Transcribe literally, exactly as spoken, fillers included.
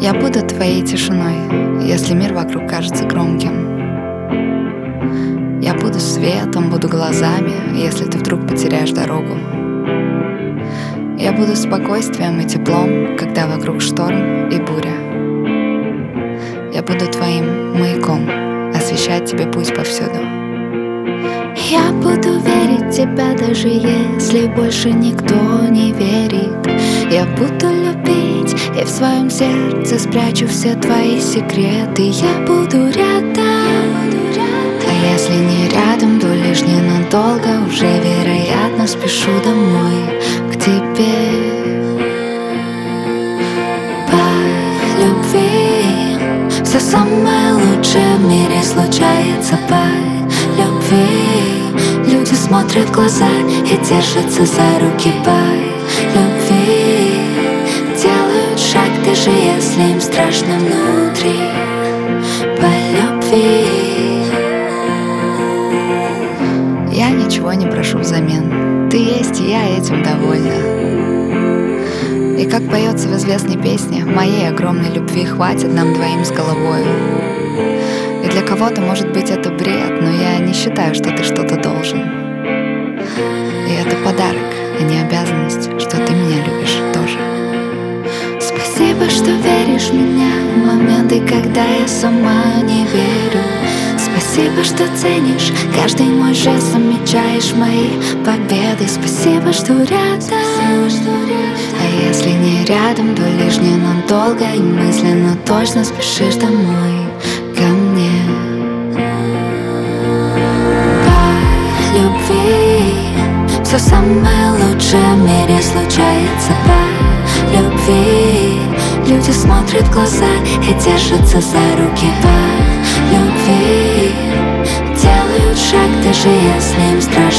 Я буду твоей тишиной, если мир вокруг кажется громким. Я буду светом, буду глазами, если ты вдруг потеряешь дорогу. Я буду спокойствием и теплом, когда вокруг шторм и буря. Я буду твоим маяком, освещать тебе путь повсюду. Я буду верить в тебя, даже если больше никто не верит. Я буду любить и в своем сердце спрячу все твои секреты. Я буду рядом, а если не рядом, то лишь ненадолго. Уже, вероятно, спешу домой к тебе. По любви все самое лучшее в мире случается по любви. Люди смотрят в глаза и держатся за руки по любви. Делают шаг, даже если им страшно внутри. По любви. Я ничего не прошу взамен. Ты есть, и я этим довольна. И как поется в известной песне, моей огромной любви хватит нам двоим с головой. И для кого-то, может быть, это бред, но я не считаю, что ты что-то должен. И это подарок, а не обязанность, что ты меня любишь тоже. Спасибо, что веришь в меня в моменты, когда я сама не верю. Спасибо, что ценишь каждый мой жест, замечаешь мои победы. Спасибо, что рядом. А если не рядом, то лишь ненадолго. И мысленно точно спешишь домой ко мне. По любви все самое лучшее в мире случается по любви. Люди смотрят в глаза и держатся за руки по любви. Делают шаг, даже если им страшно